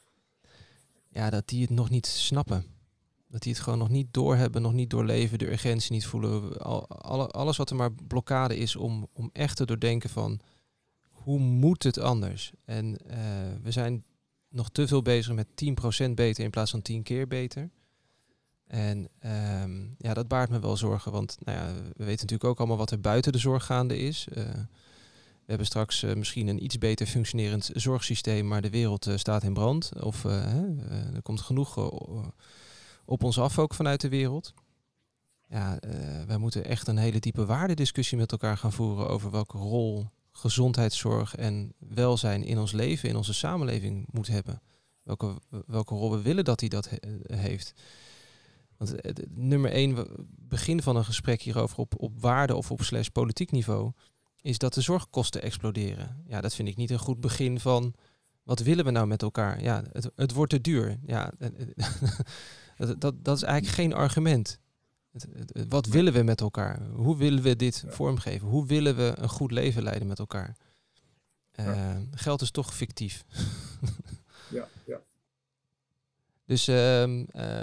ja, dat die het nog niet snappen. Dat die het gewoon nog niet doorhebben, nog niet doorleven, de urgentie niet voelen. Al, alle, alles wat er maar blokkade is om, om echt te doordenken van hoe moet het anders? En uh, we zijn nog te veel bezig met tien procent beter in plaats van tien keer beter. En um, ja, dat baart me wel zorgen, want nou ja, we weten natuurlijk ook allemaal wat er buiten de zorg gaande is. Uh, we hebben straks uh, misschien een iets beter functionerend zorgsysteem, maar de wereld uh, staat in brand. Of uh, uh, er komt genoeg uh, op ons af ook vanuit de wereld. Ja, uh, wij moeten echt een hele diepe waardediscussie met elkaar gaan voeren over welke rol gezondheidszorg en welzijn in ons leven, in onze samenleving moet hebben. Welke, welke rol we willen dat hij dat he- heeft. Want uh, nummer één begin van een gesprek hierover op, op waarde of op slash politiek niveau, is dat de zorgkosten exploderen. Ja, dat vind ik niet een goed begin van wat willen we nou met elkaar? Ja, het, het wordt te duur. Ja, dat, dat, dat is eigenlijk geen argument. Het, het, wat willen we met elkaar? Hoe willen we dit ja. vormgeven? Hoe willen we een goed leven leiden met elkaar? Uh, ja. Geld is toch fictief. ja, ja. Dus uh, uh,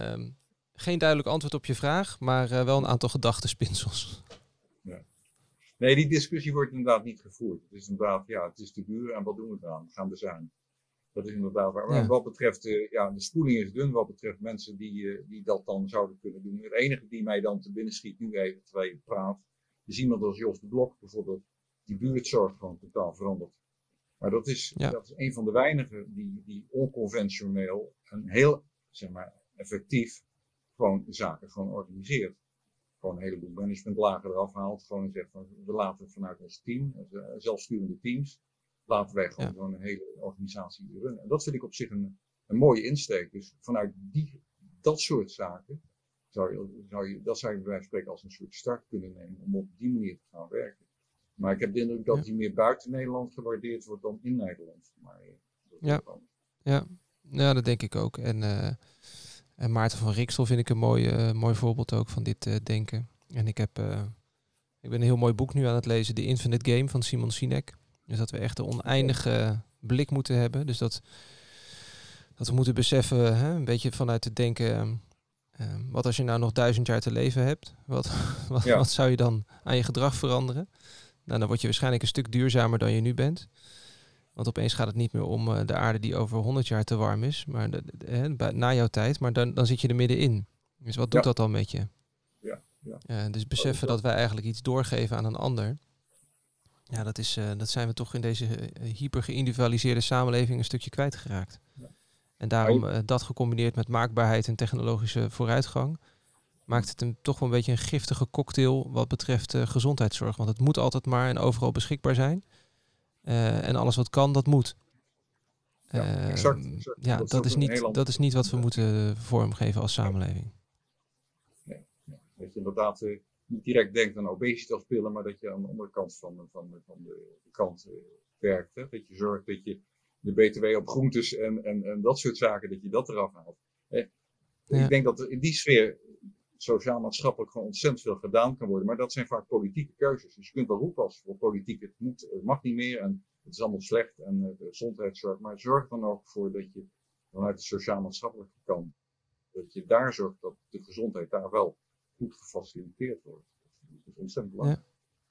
geen duidelijk antwoord op je vraag, maar uh, wel een aantal gedachtenspinsels. Ja. Nee, die discussie wordt inderdaad niet gevoerd. Het is inderdaad, ja, het is te duur en wat doen we eraan? We gaan bezuinigen. Dat is inderdaad waar. Maar ja. wat betreft, uh, ja, de spoeling is dun wat betreft mensen die, uh, die dat dan zouden kunnen doen. Het enige die mij dan te binnen schiet nu even terwijl je praat, is iemand als Jos de Blok bijvoorbeeld, die buurtzorg gewoon totaal verandert. Maar dat is, ja. dat is een van de weinigen die, die onconventioneel en heel, zeg maar, effectief gewoon zaken gewoon organiseert. Gewoon een heleboel managementlagen eraf haalt. Gewoon zegt van, we laten vanuit ons team, zelfsturende teams, laten wij gewoon, ja. gewoon een hele organisatie runnen. En dat vind ik op zich een, een mooie insteek. Dus vanuit die, dat soort zaken, zou je, zou je, dat zou je bij wijze van spreken als een soort start kunnen nemen om op die manier te gaan werken. Maar ik heb de indruk dat ja. die meer buiten Nederland gewaardeerd wordt dan in Nederland. Maar, ja. Ja. ja, dat denk ik ook. En, uh, en Maarten van Riksel vind ik een mooi, uh, mooi voorbeeld ook van dit uh, denken. En ik heb uh, ik ben een heel mooi boek nu aan het lezen, The Infinite Game van Simon Sinek. Dus dat we echt een oneindige blik moeten hebben. Dus dat, dat we moeten beseffen, hè, een beetje vanuit het denken, um, um, wat als je nou nog duizend jaar te leven hebt? Wat, wat, ja. wat zou je dan aan je gedrag veranderen? Nou, dan word je waarschijnlijk een stuk duurzamer dan je nu bent. Want opeens gaat het niet meer om uh, de aarde die over honderd jaar te warm is, maar de, de, de, de, na jouw tijd, maar dan, dan zit je er middenin. Dus wat doet ja. dat dan met je? Ja, ja. Uh, dus beseffen dat wij eigenlijk iets doorgeven aan een ander. Ja, dat, is, uh, dat zijn we toch in deze uh, hyper geïndividualiseerde samenleving een stukje kwijtgeraakt. Ja. En daarom uh, dat gecombineerd met maakbaarheid en technologische vooruitgang, maakt het een, toch wel een beetje een giftige cocktail wat betreft uh, gezondheidszorg. Want het moet altijd maar en overal beschikbaar zijn. Uh, en alles wat kan, dat moet. Uh, ja, exact, exact. Ja, dat, dat, is niet, dat is niet wat we moeten vormgeven als samenleving. Nee, nee. Dat je inderdaad uh, niet direct denkt aan obesitaspillen, maar dat je aan de andere kant van, van, van de, de kant uh, werkt. Hè? Dat je zorgt dat je de B T W op groentes en, en, en dat soort zaken, dat je dat eraf haalt. Eh, ja. Ik denk dat er in die sfeer sociaal-maatschappelijk gewoon ontzettend veel gedaan kan worden. Maar dat zijn vaak politieke keuzes. Dus je kunt wel roepen als voor politiek, het, moet, het mag niet meer en het is allemaal slecht en uh, de gezondheidszorg. Maar zorg dan ook voor dat je vanuit de sociaal-maatschappelijke kant, dat je daar zorgt dat de gezondheid daar wel goed gefaciliteerd wordt. Dat is ontzettend belangrijk.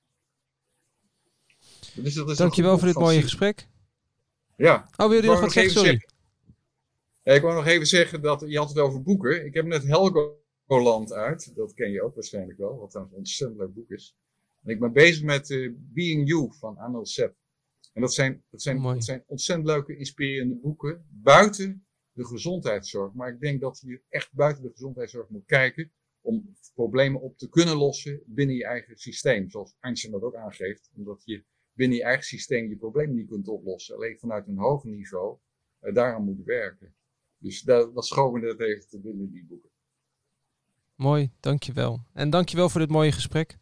Ja. Dus dat is Dankjewel voor dit mooie zien. gesprek. Ja. Oh, wil je nog wat zeggen? Sorry. Zeggen, ja, ik wou nog even zeggen dat je had het over boeken. Ik heb net Helgo Land uit, dat ken je ook waarschijnlijk wel, wat een ontzettend leuk boek is. En ik ben bezig met uh, Being You van Anil Seth. En dat zijn, dat, zijn, dat zijn ontzettend leuke, inspirerende boeken, buiten de gezondheidszorg. Maar ik denk dat je echt buiten de gezondheidszorg moet kijken om problemen op te kunnen lossen binnen je eigen systeem. Zoals Einstein dat ook aangeeft, omdat je binnen je eigen systeem je problemen niet kunt oplossen. Alleen vanuit een hoger niveau uh, daaraan moet werken. Dus dat, dat schoven net even te binnen die boeken. Mooi, dankjewel. En dankjewel voor dit mooie gesprek.